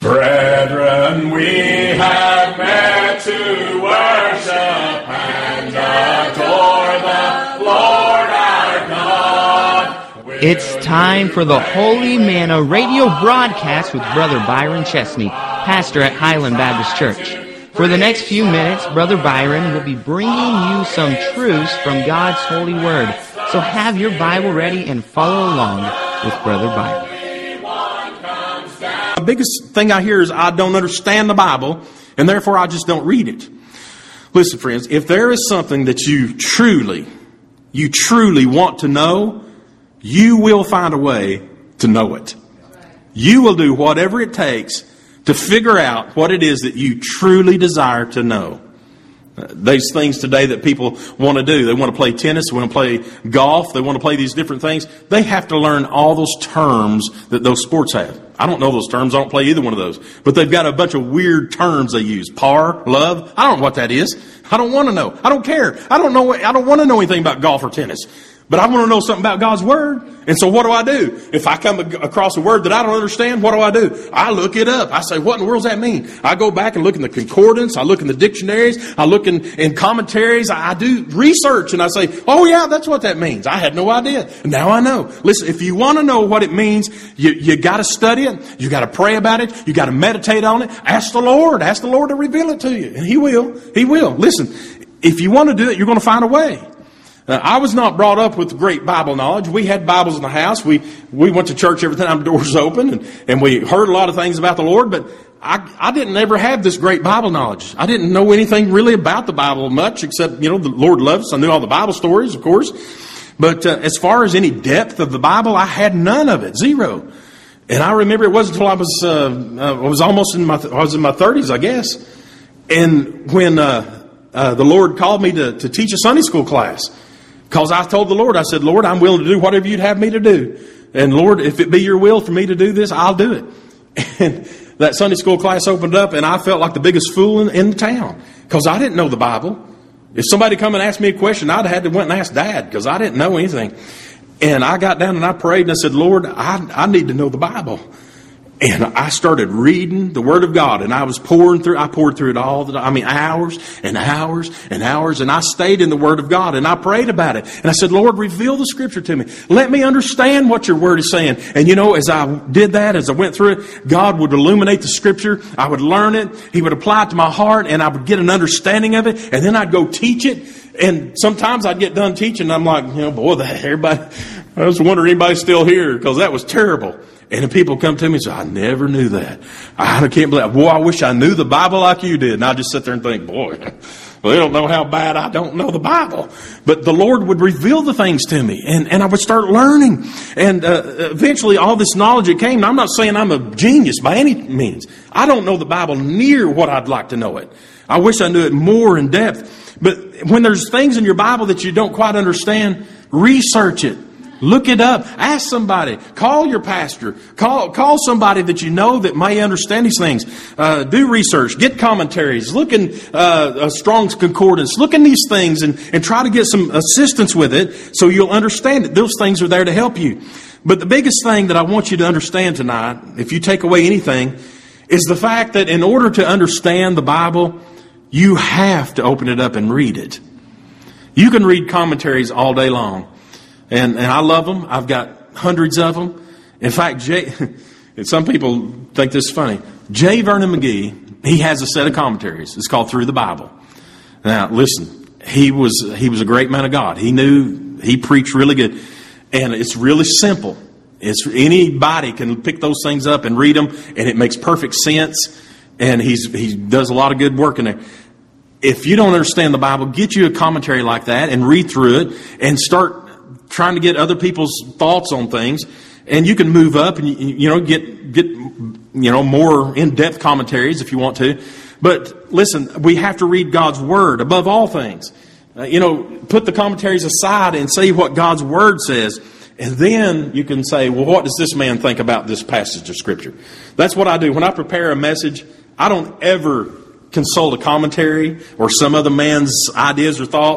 Brethren, we have met to worship and adore the Lord our God. It's time for the Holy Manna radio broadcast with Brother Byron Chesney, pastor at Highland Baptist Church. For the next few minutes, Brother Byron will be bringing you some truths from God's holy word. So have your Bible ready and follow along with Brother Byron. The biggest thing I hear is I don't understand the Bible, and therefore I just don't read it. Listen, friends, if there is something that you truly want to know, you will find a way to know it. You will do whatever it takes to figure out what it is that you truly desire to know. There's things today that people want to do. They want to play tennis, they want to play golf, they want to play these different things. They have to learn all those terms that those sports have. I don't know those terms. I don't play either one of those. But they've got a bunch of weird terms they use. Par, love. I don't know what that is. I don't want to know. I don't care. I don't want to know anything about golf or tennis. But I want to know something about God's Word. And so what do? If I come across a word that I don't understand, what do? I look it up. I say, what in the world does that mean? I go back and look in the concordance. I look in the dictionaries. I look in commentaries. I do research and I say, oh yeah, that's what that means. I had no idea. And now I know. Listen, if you want to know what it means, you got to study it. You got to pray about it. You got to meditate on it. Ask the Lord. Ask the Lord to reveal it to you. And He will. He will. Listen, if you want to do it, you're going to find a way. I was not brought up with great Bible knowledge. We had Bibles in the house. We went to church every time the doors open, and we heard a lot of things about the Lord, but I didn't ever have this great Bible knowledge. I didn't know anything really about the Bible much, except, the Lord loves us. I knew all the Bible stories, of course. But as far as any depth of the Bible, I had none of it. Zero. And I remember it wasn't until I was in my 30s, I guess. And when the Lord called me to teach a Sunday school class, because I told the Lord, I said, Lord, I'm willing to do whatever you'd have me to do. And Lord, if it be your will for me to do this, I'll do it. And that Sunday school class opened up, and I felt like the biggest fool in the town, because I didn't know the Bible. If somebody come and asked me a question, I'd have had to went and ask Dad, because I didn't know anything. And I got down and I prayed and I said, Lord, I need to know the Bible. And I started reading the Word of God, and I poured through it all, hours and hours and hours, and I stayed in the Word of God, and I prayed about it. And I said, Lord, reveal the Scripture to me. Let me understand what your Word is saying. And as I did that, as I went through it, God would illuminate the Scripture. I would learn it. He would apply it to my heart, and I would get an understanding of it, and then I'd go teach it. And sometimes I'd get done teaching, and I'm like, everybody, I was wondering anybody's still here, because that was terrible. And the people come to me and say, I never knew that. I can't believe it. Boy, I wish I knew the Bible like you did. And I just sit there and think, boy, they don't know how bad I don't know the Bible. But the Lord would reveal the things to me. And I would start learning. And eventually all this knowledge that came. Now, I'm not saying I'm a genius by any means. I don't know the Bible near what I'd like to know it. I wish I knew it more in depth. But when there's things in your Bible that you don't quite understand, research it. Look it up. Ask somebody. Call your pastor. Call somebody that you know that may understand these things. Do research. Get commentaries. Look in Strong's Concordance. Look in these things and try to get some assistance with it so you'll understand it. Those things are there to help you. But the biggest thing that I want you to understand tonight, if you take away anything, is the fact that in order to understand the Bible, you have to open it up and read it. You can read commentaries all day long. And I love them. I've got hundreds of them. In fact, and some people think this is funny. J. Vernon McGee, he has a set of commentaries. It's called Through the Bible. Now, listen, he was a great man of God. He preached really good. And it's really simple. Anybody can pick those things up and read them, and it makes perfect sense. And he does a lot of good work in there. If you don't understand the Bible, get you a commentary like that and read through it and start trying to get other people's thoughts on things, and you can move up and get more in-depth commentaries if you want to. But listen, we have to read God's Word above all things. Put the commentaries aside and see what God's Word says, and then you can say, well, what does this man think about this passage of Scripture? That's what I do. When I prepare a message, I don't ever consult a commentary or some other man's ideas or thoughts.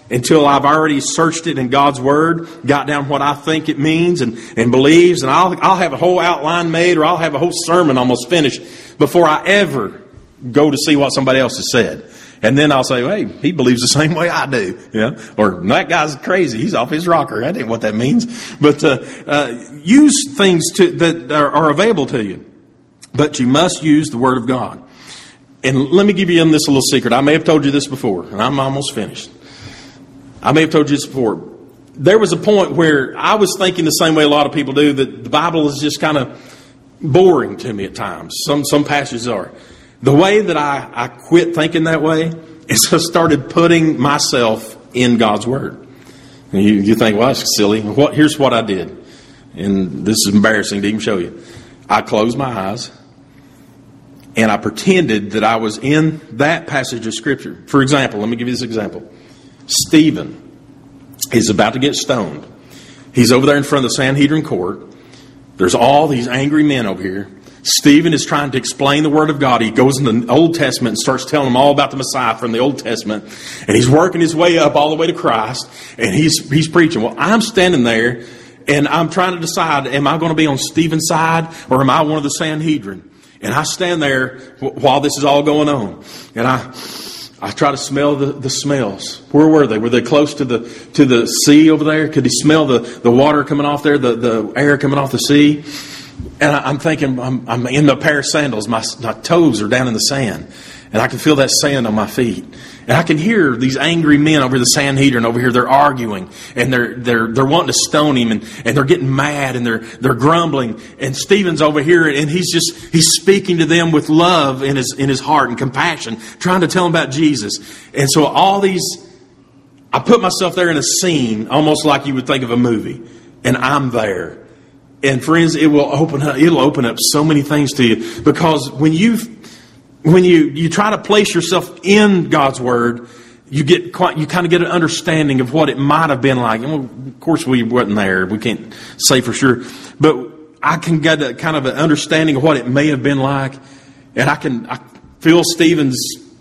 until I've already searched it in God's Word, got down what I think it means and believes, and I'll have a whole outline made, or I'll have a whole sermon almost finished before I ever go to see what somebody else has said. And then I'll say, hey, he believes the same way I do. Yeah? Or that guy's crazy. He's off his rocker. That ain't what that means. But use things that are available to you. But you must use the Word of God. And let me give you this little secret. I may have told you this before, and I'm almost finished. I may have told you this before. There was a point where I was thinking the same way a lot of people do, that the Bible is just kind of boring to me at times. Some passages are. The way that I quit thinking that way is I started putting myself in God's Word. And you think, well, that's silly. Here's what I did. And this is embarrassing to even show you. I closed my eyes and I pretended that I was in that passage of Scripture. For example, let me give you this example. Stephen is about to get stoned. He's over there in front of the Sanhedrin court. There's all these angry men over here. Stephen is trying to explain the Word of God. He goes into the Old Testament and starts telling them all about the Messiah from the Old Testament. And he's working his way up all the way to Christ. And he's preaching. Well, I'm standing there and I'm trying to decide, am I going to be on Stephen's side or am I one of the Sanhedrin? And I stand there while this is all going on. And I try to smell the smells. Where were they? Were they close to the sea over there? Could he smell the water coming off there, the air coming off the sea? And I'm thinking, I'm in a pair of sandals. My toes are down in the sand. And I can feel that sand on my feet. And I can hear these angry men over the Sanhedrin over here. They're arguing. And they're wanting to stone him. And they're getting mad. And they're grumbling. And Stephen's over here. And he's speaking to them with love in his heart and compassion. Trying to tell them about Jesus. And so I put myself there in a scene. Almost like you would think of a movie. And I'm there. And friends, it'll open up so many things to you, because when you try to place yourself in God's Word, you kind of get an understanding of what it might have been like. And of course, we wasn't there; we can't say for sure, but I can get a kind of an understanding of what it may have been like, and I feel Stephen's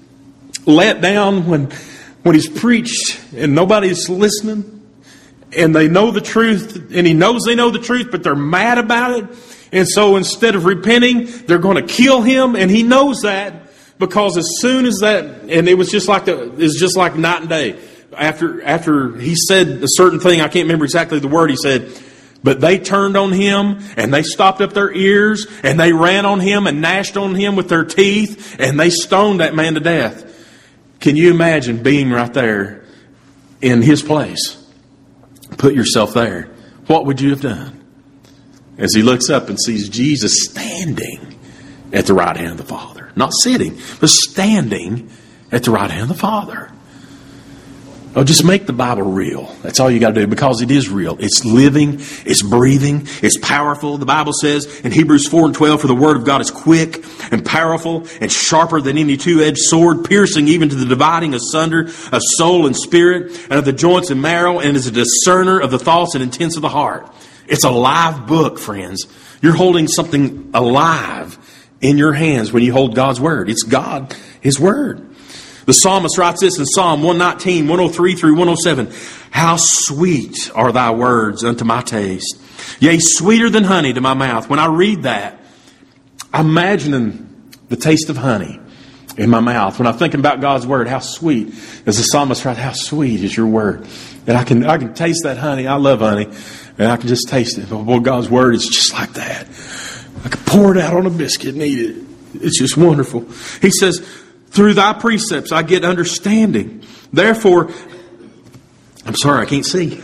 let down when he's preached and nobody's listening. And they know the truth, and he knows they know the truth, but they're mad about it. And so instead of repenting, they're going to kill him, and he knows that, because as soon as that, and it was just like night and day. After he said a certain thing, I can't remember exactly the word he said, but they turned on him, and they stopped up their ears, and they ran on him and gnashed on him with their teeth, and they stoned that man to death. Can you imagine being right there in his place? Put yourself there. What would you have done? As he looks up and sees Jesus standing at the right hand of the Father. Not sitting, but standing at the right hand of the Father. Oh, just make the Bible real. That's all you got to do, because it is real. It's living, it's breathing, it's powerful. The Bible says in Hebrews 4:12, for the Word of God is quick and powerful and sharper than any two-edged sword, piercing even to the dividing asunder of soul and spirit and of the joints and marrow, and is a discerner of the thoughts and intents of the heart. It's a live book, friends. You're holding something alive in your hands when you hold God's Word. It's God, His Word. The psalmist writes this in Psalm 119, 103 through 107. How sweet are thy words unto my taste. Yea, sweeter than honey to my mouth. When I read that, I'm imagining the taste of honey in my mouth. When I'm thinking about God's Word, how sweet. As the psalmist writes, how sweet is your Word. And I can taste that honey. I love honey. And I can just taste it. But boy, God's Word is just like that. I can pour it out on a biscuit and eat it. It's just wonderful. He says, through thy precepts I get understanding. Therefore, I'm sorry, I can't see.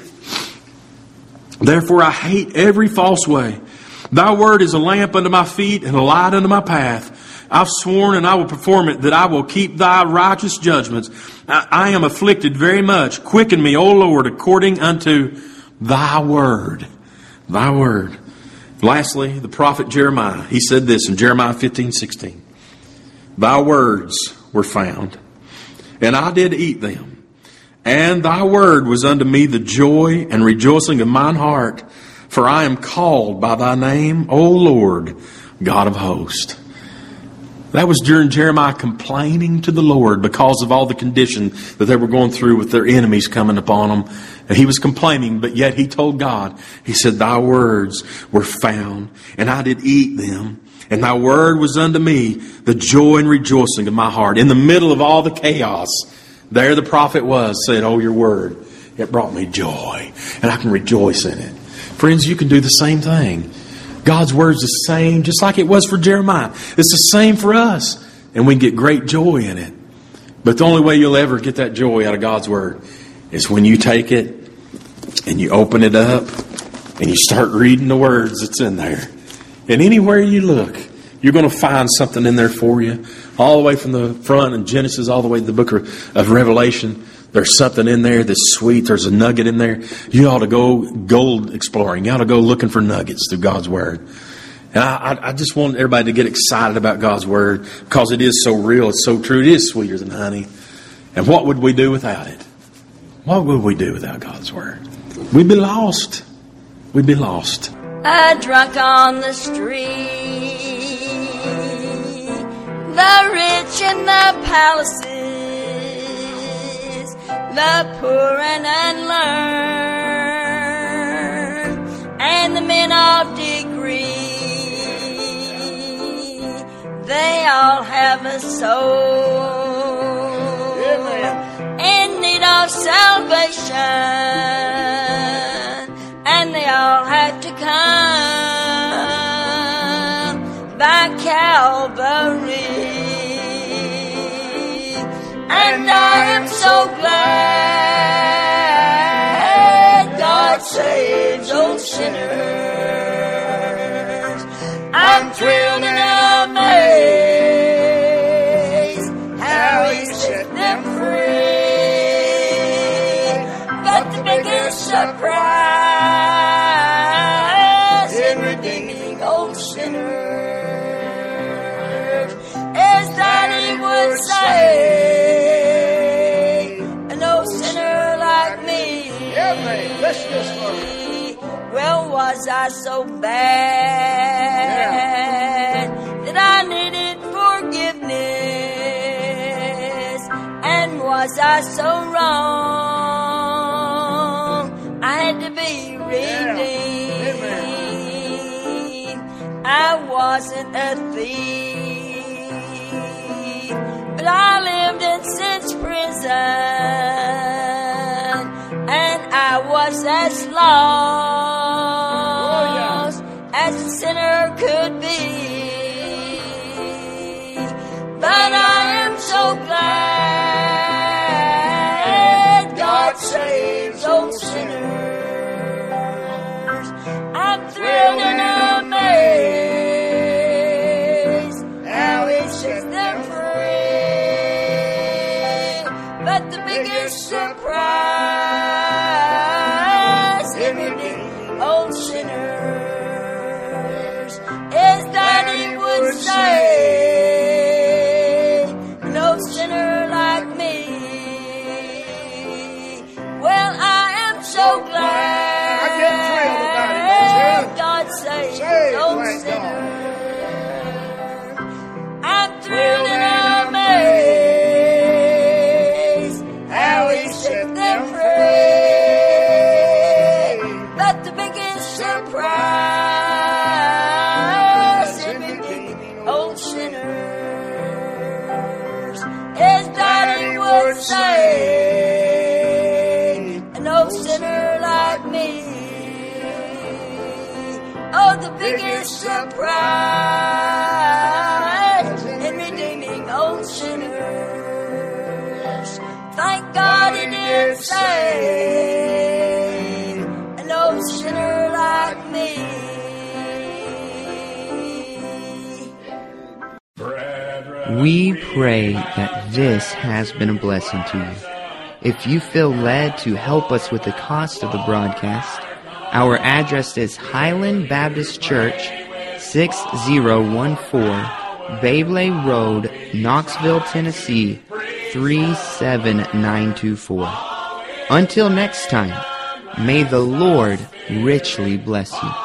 Therefore I hate every false way. Thy word is a lamp unto my feet and a light unto my path. I've sworn and I will perform it, that I will keep thy righteous judgments. I am afflicted very much. Quicken me, O Lord, according unto thy word. Thy word. Lastly, the prophet Jeremiah. He said this in Jeremiah 15:16. Thy words were found, and I did eat them. And thy word was unto me the joy and rejoicing of mine heart. For I am called by thy name, O Lord, God of hosts. That was during Jeremiah complaining to the Lord because of all the condition that they were going through with their enemies coming upon them. And he was complaining, but yet he told God, he said, thy words were found, and I did eat them. And thy word was unto me the joy and rejoicing of my heart. In the middle of all the chaos, there the prophet was, saying, oh, your word, it brought me joy, and I can rejoice in it. Friends, you can do the same thing. God's word's the same, just like it was for Jeremiah. It's the same for us, and we can get great joy in it. But the only way you'll ever get that joy out of God's word is when you take it and you open it up and you start reading the words that's in there. And anywhere you look, you're going to find something in there for you. All the way from the front in Genesis all the way to the book of Revelation. There's something in there that's sweet. There's a nugget in there. You ought to go gold exploring. You ought to go looking for nuggets through God's word. And I just want everybody to get excited about God's word because it is so real. It's so true. It is sweeter than honey. And what would we do without it? What would we do without God's word? We'd be lost. We'd be lost. Drunk on the street, the rich in the palaces, the poor and unlearned, and the men of degree, they all have a soul in need of salvation, and they all have to come by Calvary. And I am so glad God saves those sinners. I'm thrilled and amazed how He set them free. But the biggest surprise in redeeming old sinners is that He would save an old sinner like me. Yeah, man. Listen to this one. Well, was I so bad that I needed forgiveness? And was I so wrong I had to be redeemed? I wasn't a thief, but I lived in sin's prison, and I was as lost as a sinner could be. But I am so glad God saves those sinners. I'm thrilled and amazed how He sets them free. But the biggest surprise in redeeming old sinners is that He would save an old sinner like me. Well, I am so glad I get thrilled about it, God saves those sinners. I'm thrilled and amazed how He set them free. But the biggest surprise in redeeming old sinners is that He would save an old sinner like me. Oh, the biggest surprise in redeeming old sinners. Thank God He did save an old sinner like me. We pray that this has been a blessing to you. If you feel led to help us with the cost of the broadcast, our address is Highland Baptist Church, 6014 Babley Road, Knoxville, Tennessee, 37924. Until next time, may the Lord richly bless you.